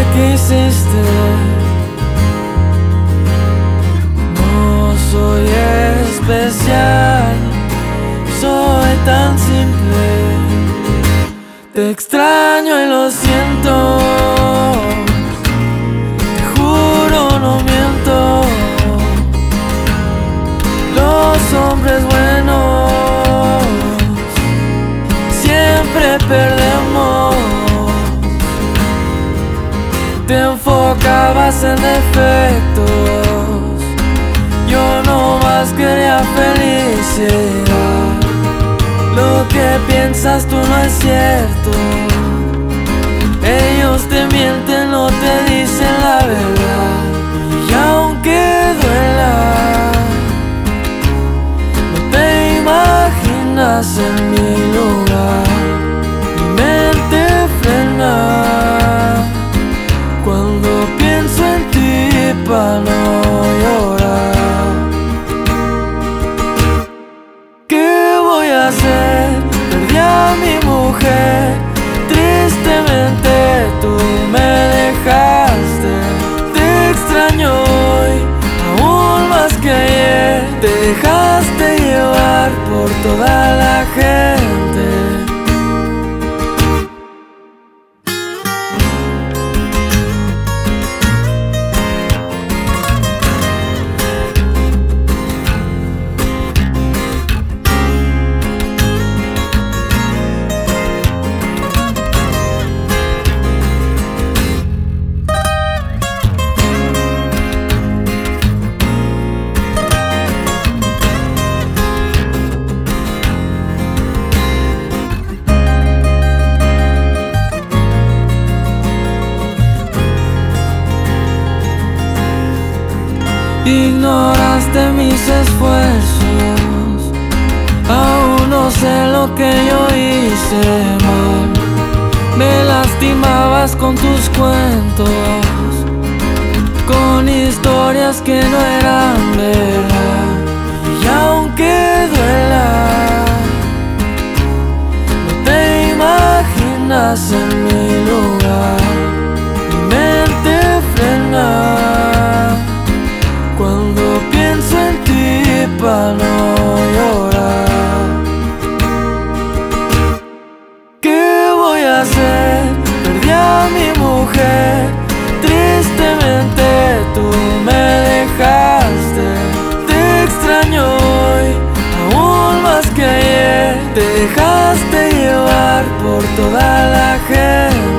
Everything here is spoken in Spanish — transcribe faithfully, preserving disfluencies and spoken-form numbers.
que hiciste. No soy especial, soy tan simple. Te extraño y lo siento, te juro no miento. Los hombres buenos siempre perdemos. Te enfocabas en defectos, yo nomás quería felicidad. Lo que piensas tú no es cierto, ellos te mienten, no te dicen la verdad. Y aunque duela, no te imaginas en mi lugar. Mi mente frena cuando pienso en ti pa' no llorar. ¿Qué voy a hacer? Perdí a mi mujer, tristemente tú me dejaste. Te extraño hoy, aún más que ayer. Te dejaste llevar por toda la gente. Ignoraste mis esfuerzos, aún no sé lo que yo hice mal. Me lastimabas con tus cuentos, con historias que no eran verdad. Y aunque duela, no te imaginas en mi lugar. Mi mente frena cuando pienso en ti pa' no llorar. ¿Qué voy a hacer? Perdí a mi mujer, tristemente tú me dejaste. Te extraño hoy, aún más que ayer. Te dejaste llevar por toda la gente.